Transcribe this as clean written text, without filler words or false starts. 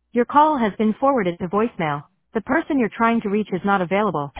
Your call has been forwarded to voicemail. The person you're trying to reach is not available.